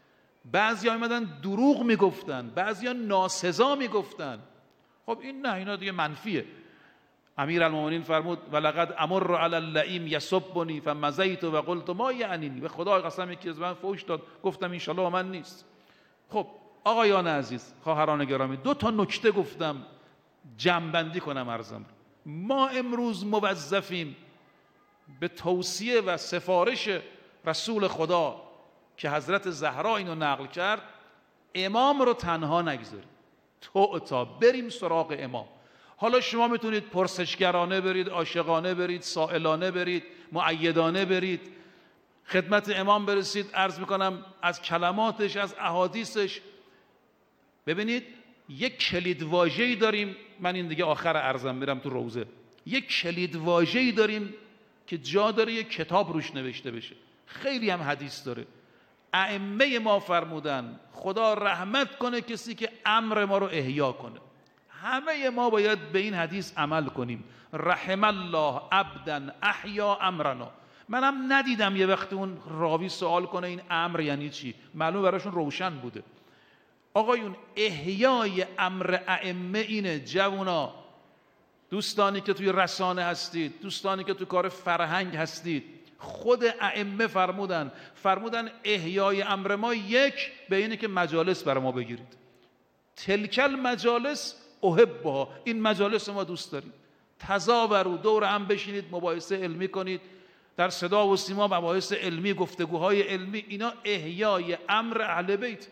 بعضی ها میمدن دروغ میگفتن، بعضی ها ناسزا میگفتن. خب این نه، اینا دیگه منفیه. امیرالمومنین فرمود ولقد امر علی اللئیم یسبنی فمزیت و قلت ما یعنینی. به خدا قسم یکی از من فوش داد، گفتم ان شاءالله من نیست. خب آقایان عزیز، خواهران گرامی، 2 تا نکته گفتم جمع‌بندی کنم عرضم. ما امروز موظفیم به توصیه و سفارش رسول خدا که حضرت زهرا اینو نقل کرد، امام رو تنها نگذاریم، تا بریم سراغ امام. حالا شما میتونید پرسشگرانه برید، عاشقانه برید، سائلانه برید، مؤیدانه برید، خدمت امام برسید. عرض میکنم از کلماتش، از احادیثش. ببینید یک کلید واژه‌ای داریم، من این دیگه آخر عرضم میرم تو روزه، یک کلید واژه‌ای داریم که جا داره یک کتاب روش نوشته بشه. خیلی هم حدیث داره. ائمه ما فرمودن خدا رحمت کنه کسی که امر ما رو احیا کنه. همه ما باید به این حدیث عمل کنیم. رحم الله عبدا احیا امرنا. منم ندیدم یه وقت اون راوی سوال کنه این امر یعنی چی. معلومه براشون روشن بوده. آقایون، احیای امر ائمه اینه. جوونا، دوستانی که توی رسانه هستید، دوستانی که توی کار فرهنگ هستید، خود ائمه فرمودن احیای امر ما یک به اینه که مجالس برای ما بگیرید. تلکل مجالس احبها، این مجالس ما دوست داریم. تزاوروا، دور هم بشینید مباحثه علمی کنید، در صدا و سیما مباحث علمی، گفتگوهای علمی. اینا احیای امر اهل بیت.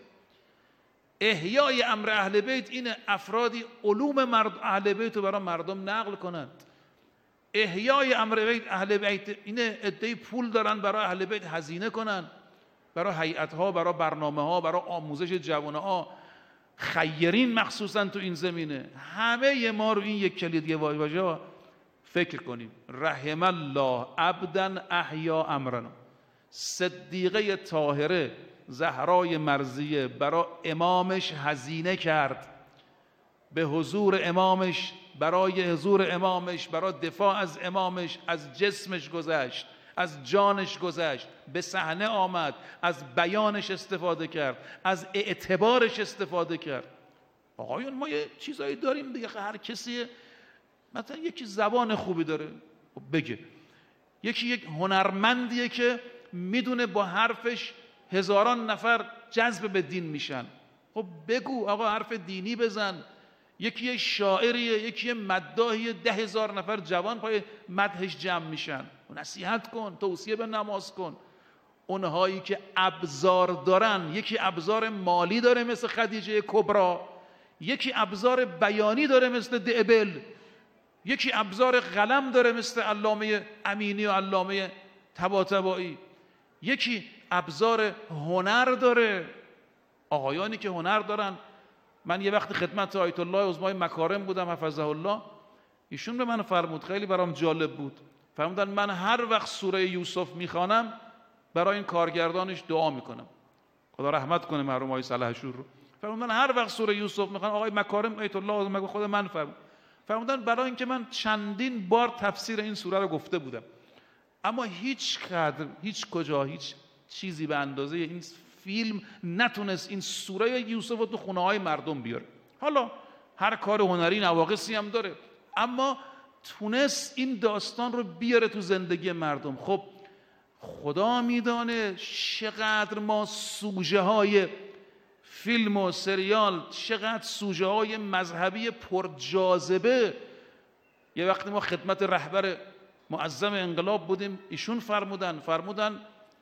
احیای امر اهل بیت اینه افرادی علوم اهل بیت رو برای مردم نقل کنند. احیای امر بیت اهل بیت اینه عده‌ای پول دارن برای اهل بیت هزینه کنن، برای هیئت‌ها، برای برنامه‌ها، برای آموزش جوان‌ها، خیرین مخصوصا تو این زمینه. همه ما رو این یک کلیدی واژه فکر کنیم. رحم الله عبدا احیا امرنا. صدیقه طاهره زهرای مرضیه برای امامش هزینه کرد، به حضور امامش، برای حضور امامش، برای دفاع از امامش، از جسمش گذشت، از جانش گذشت، به صحنه آمد، از بیانش استفاده کرد، از اعتبارش استفاده کرد. آقایون، ما یه چیزایی داریم دیگه. هر کسی مثلا یکی زبان خوبی داره بگه، یکی یک هنرمندیه که میدونه با حرفش هزاران نفر جذب به دین میشن. خب بگو آقا حرف دینی بزن. یکی شاعریه، یکی مداحیه، 10,000 نفر جوان پای مدحش جمع میشن. نصیحت کن، توصیه به نماز کن. اونهایی که ابزار دارن، یکی ابزار مالی داره مثل خدیجه کبرا، یکی ابزار بیانی داره مثل دعبل، یکی ابزار قلم داره مثل علامه امینی و علامه طباطبایی، یکی ابزار هنر داره. آقایانی که هنر دارن، من یه وقت خدمت آیت الله عظمای مکارم بودم حفظه الله، ایشون به من فرمود، خیلی برام جالب بود. فرمودن من هر وقت سوره یوسف میخوانم برای این کارگردانش دعا میکنم، خدا رحمت کنه مرحوم آقای صلاحشور رو. فرمودن هر وقت سوره یوسف میخوانم، آقای مکارم آیت الله عظمای خود من فرمودن برای اینکه من چندین بار تفسیر این سوره رو گفته بودم، اما هیچ قدر، هیچ کجا، هیچ چیزی به اندازه این فیلم نتونست این سوره یوسف رو تو خونه های مردم بیاره. حالا هر کار هنری نواقصی هم داره، اما تونست این داستان رو بیاره تو زندگی مردم. خب خدا میدانه چقدر ما سوژه های فیلم و سریال، چقدر سوژه های مذهبی پرجاذبه. یه وقتی ما خدمت رهبر معظم انقلاب بودیم، ایشون فرمودن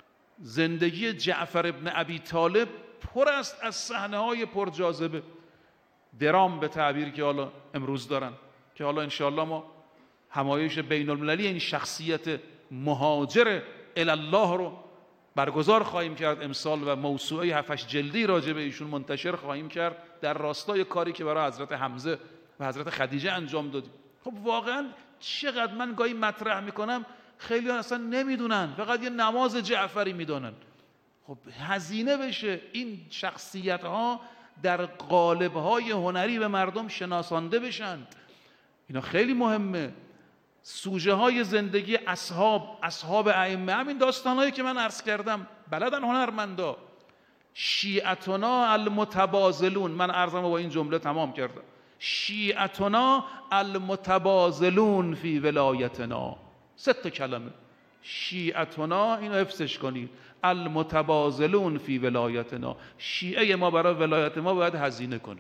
زندگی جعفر ابن ابی طالب پر است از صحنه‌های پرجاذبه، درام به تعبیر که حالا امروز دارن، که حالا انشاءالله ما همایش بین المللی این شخصیت مهاجر الله رو برگزار خواهیم کرد امسال و موسوعه 7 جلدی راجع به ایشون منتشر خواهیم کرد در راستای کاری که برای حضرت حمزه و حضرت خدیجه انجام دادیم. خب واقعا چقدر من گاهی مطرح میکنم، خیلی اصلا نمیدونن، فقط یه نماز جعفری میدونن. خب هزینه بشه این شخصیت ها در قالب های هنری به مردم شناسانده بشن. اینا خیلی مهمه. سوژه های زندگی اصحاب ائمه، همین داستان هایی که من عرض کردم، بلدن هنرمندا. شیعتنا المتبازلون. من عرضم با این جمله تمام کردم. شیعتنا المتبازلون فی ولایتنا. 3 کلمه. شیعتنا، اینو حفظش کنید، المتبازلون فی ولایتنا. شیعه ما برای ولایت ما باید هزینه کنه.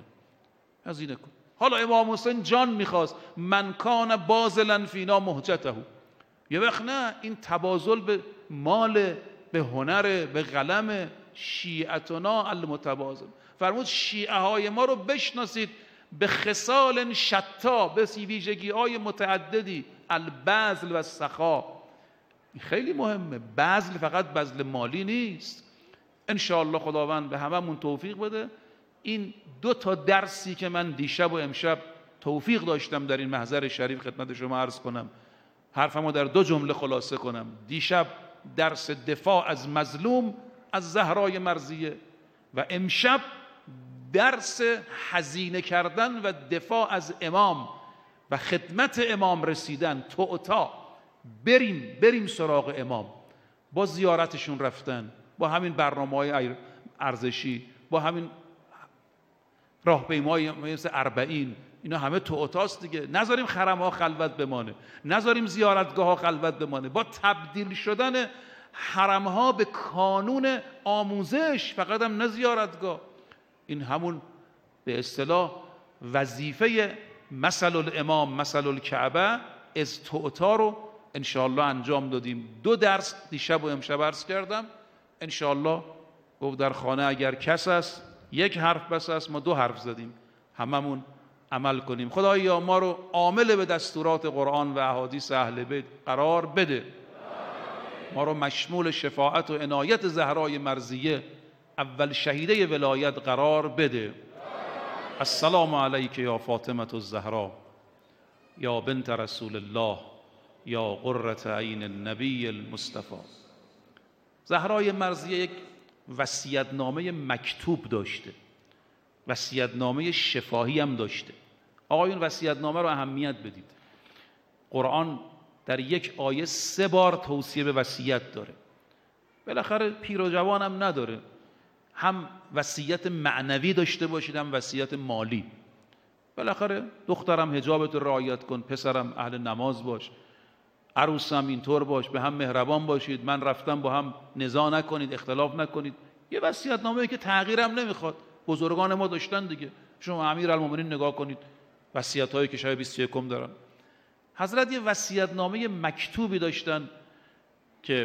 حالا امام حسین جان میخواست من کان بازلن فینا مهجته. یه وقت نه، این تبازل به مال، به هنر، به قلم. شیعتنا المتبازل. فرمود شیعه های ما رو بشناسید به خصال شتا، به ویژگی های متعددی، البذل و سخا. خیلی مهمه. بذل فقط بذل مالی نیست. انشاءالله خداوند به هممون توفیق بده. این 2 درسی که من دیشب و امشب توفیق داشتم در این محضر شریف خدمت شما عرض کنم، حرفمو در 2 جمله خلاصه کنم. دیشب درس دفاع از مظلوم از زهرای مرضیه و امشب درس هزینه کردن و دفاع از امام و خدمت امام رسیدن. توتا بریم سراغ امام. با زیارتشون رفتن، با همین برنامه‌های ارزشی، با همین راهپیمایی مثل 40، اینا همه توتاست دیگه. نذاریم خرم‌ها خلوت بمانه، نذاریم زیارتگاه‌ها خلوت بمانه. با تبدیل شدن حرم‌ها به کانون آموزش، فقط هم نه زیارتگاه. این همون به اصطلاح وظیفه مثل الامام مثل الکعبه از توتا رو انشاءالله انجام دادیم. 2 درس دیشب و امشب عرض کردم. انشاءالله گفت در خانه اگر کس است 1 حرف بس است، ما 2 حرف زدیم. هممون عمل کنیم. خدایا ما رو عامل به دستورات قرآن و احادیث اهل بیت قرار بده. ما رو مشمول شفاعت و عنایت زهرای مرضیه اول شهیده ولایت قرار بده. السلام علیک یا فاطمه الزهرا یا بنت رسول الله یا قرة عین النبی المصطفى. زهرای مرضیه یک وصیت‌نامه مکتوب داشته، وصیت‌نامه شفاهی هم داشته. آقایون وصیت‌نامه رو اهمیت بدید. قرآن در 1 آیه 3 بار توصیه به وصیت داره. بالاخره پیر و جوان هم نداره، هم وصیت معنوی داشته باشید هم وصیت مالی. بالاخره دخترم حجابت رو رعایت کن، پسرم اهل نماز باش، عروسم اینطور باش، به هم مهربان باشید، من رفتم با هم نزاع نکنید، اختلاف نکنید. یه وصیت‌نامه‌ای که تغییرم نمیخواد. بزرگان ما داشتن دیگه. شما امیرالمومنین نگاه کنید وصیت‌هایی که شب 21 دارن. حضرت یه وصیت‌نامه مکتوبی داشتن که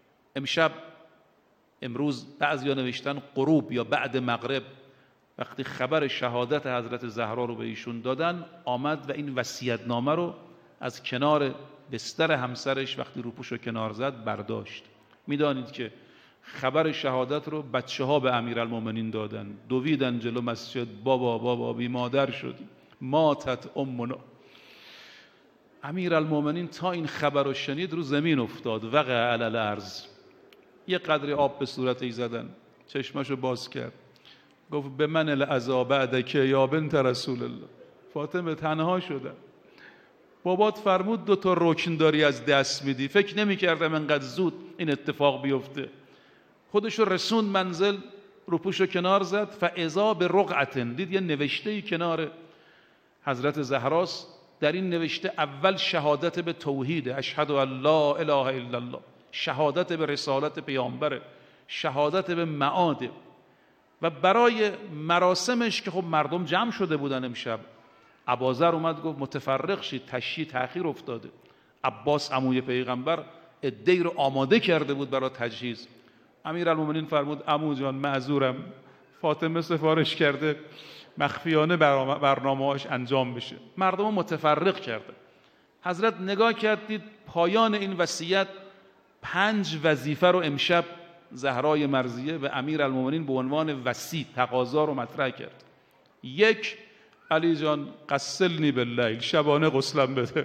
امروز بعضیا نوشتن غروب یا بعد مغرب، وقتی خبر شهادت حضرت زهرا رو به ایشون دادن، آمد و این وصیت‌نامه رو از کنار بستر همسرش وقتی روپوشو کنار زد برداشت. میدانید که خبر شهادت رو بچه‌ها به امیرالمومنین دادن، دویدن جلو مسجد، بابا بی مادر شدیم، ماتت امنا. امیرالمومنین تا این خبر رو شنید رو زمین افتاد، وقع علی الارض. یه قدری آب به صورتش زدن، چشمشو باز کرد، گفت به من العزا بعدک یا بنت رسول الله. فاطمه تنها شدم. بابات فرمود 2 رکن داری از دست میدی. فکر نمی‌کردم انقدر زود این اتفاق بیفته. خودشو رسوند منزل، روپوشو کنار زد، فاذا به رقعتن، دید یه نوشته‌ای کنار حضرت زهراست. در این نوشته اول شهادت به توحید، اشهد ان لا اله الا الله، شهادت به رسالت پیامبر، شهادت به معاد. و برای مراسمش که خب مردم جمع شده بودن امشب، ابوذر اومد گفت متفرق شید، تأخیر افتاده. عباس عموی پیغمبر عده‌ای رو آماده کرده بود برای تجهیز. امیرالمومنین فرمود عمو جان معذورم، فاطمه سفارش کرده مخفیانه برنامه‌اش انجام بشه. مردم متفرق کرده. حضرت نگاه کرد، دید پایان این وصیت 5 وظیفه رو امشب زهرای مرضیه به امیرالمومنین به عنوان وصی تقاضا رو مطرح کرد. 1 علی جان غسلنی باللیل، شبانه غسلم بده.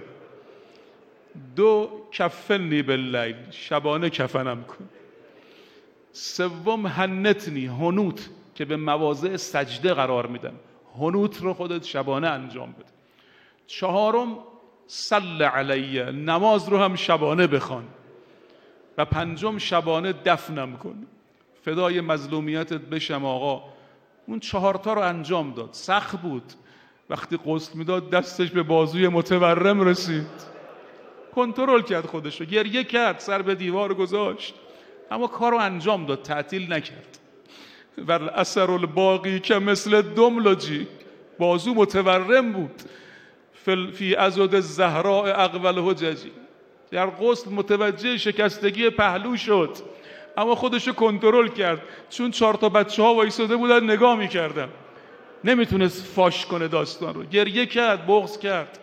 2 کفنی باللیل، شبانه کفنم کن. 3 هنتنی، هنوت که به مواضع سجده قرار میدم، هنوت رو خودت شبانه انجام بده. 4 صل علیه، نماز رو هم شبانه بخوان. و 5 شبانه دفنم کن. فدای مظلومیتت بشم آقا. اون 4 تا رو انجام داد. سخت بود. وقتی غسل میداد دستش به بازوی متورم رسید. کنترل کرد خودشو، گریه کرد، سر به دیوار گذاشت، اما کارو انجام داد، تعطیل نکرد. ول اثر الباقی که مثل دملجی، بازو متورم بود. فی عضد الزهراء اقول حججی، در غسل متوجه شکستگی پهلو شد، اما خودشو کنترل کرد، چون 4 تا بچه‌ها وایساده بودن نگاه میکردن، نمیتونست فاش کنه داستان رو. گریه کرد، بغض کرد،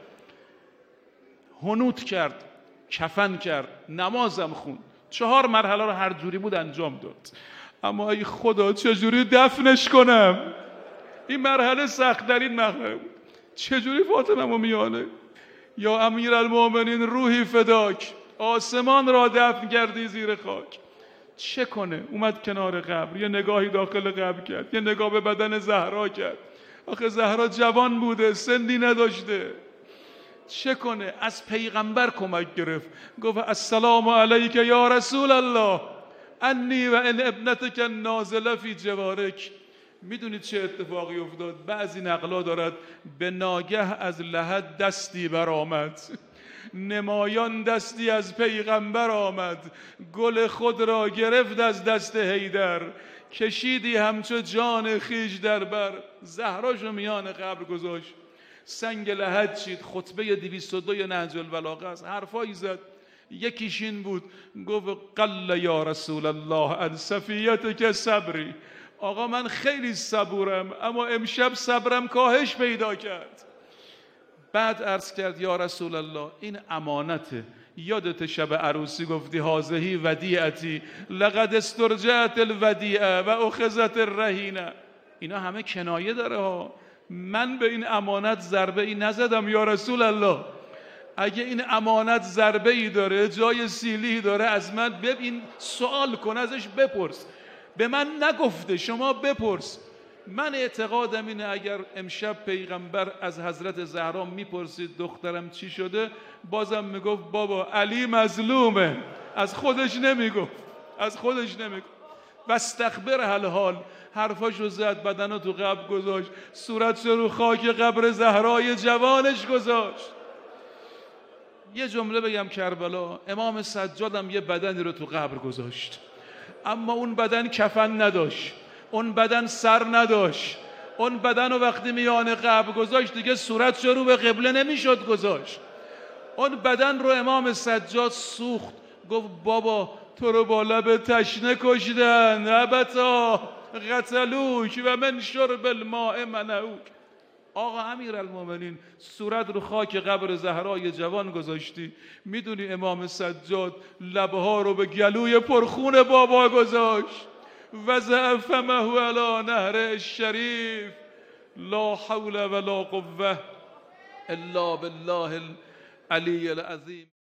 حنوط کرد، کفن کرد، نمازم خوند، 4 مرحله رو هر جوری بود انجام داد. اما ای خدا چجوری دفنش کنم؟ این مرحله سخت‌ترین مرحله بود. چجوری فاطمه‌مو میانه؟ یا امیرالمومنین روحی فداک، آسمان را دفن کردی زیر خاک. چه کنه؟ اومد کنار قبر، یه نگاهی داخل قبر کرد، یه نگاه به بدن زهرا کرد. آخه زهرا جوان بوده، سنی نداشته. چه کنه؟ از پیغمبر کمک گرفت، گفت السلام علیک یا رسول الله انی و ان ابنتک نازله فی جوارک. میدونید چه اتفاقی افتاد؟ بعضی نقلا دارد به ناگه از لحد دستی برآمد، نمایان دستی از پیغمبر آمد، گل خود را گرفت از دست حیدر، کشیدی همچو جان خیش در بر. زهراشو میان قبر گذاشت، سنگ لحد چید. خطبه 202 نهج البلاغه است. حرفایی زد، یکیش این بود، گفت قل یا رسول الله عن صفیتک صبری. آقا من خیلی صبورم، اما امشب صبرم کاهش پیدا کرد. بعد عرض کرد یا رسول الله این امانته. یادت شب عروسی گفتی هذه ودیعتی لقد استرجعت الودیعه و اخذت الرهینه. اینا همه کنایه داره ها. من به این امانت ضربه ای نزدم یا رسول الله. اگه این امانت ضربه ای داره، جای سیلی داره، از من ببین، سوال کن، ازش بپرس. به من نگفته، شما بپرس. من اعتقادم اینه اگر امشب پیغمبر از حضرت زهرا میپرسید دخترم چی شده، بازم میگفت بابا علی مظلومه. از خودش نمیگفت. و استخبر الحال. حرفاشو زد، بدنو تو قبر گذاشت، صورتش رو خاک قبر زهرای جوانش گذاشت. یه جمله بگم، کربلا امام سجادم یه بدنی رو تو قبر گذاشت، اما اون بدن کفن نداشت، اون بدن سر نداشت. اون بدن رو وقتی میان قبر گذاشت دیگه صورتش رو به قبله نمیشد گذاشت. اون بدن رو امام سجاد سوخت، گفت بابا تو رو با لب تشنه کشتن، ابتا قتلوک و من شرب الماء منعوک. آقا امیرالمومنین صورت رو خاک قبر زهرای جوان گذاشتی، میدونی امام سجاد لبها رو به گلوی پرخون بابا گذاشت. وضع فمه علی نهر الشریف لا حول ولا قوه الا بالله العلی العظیم.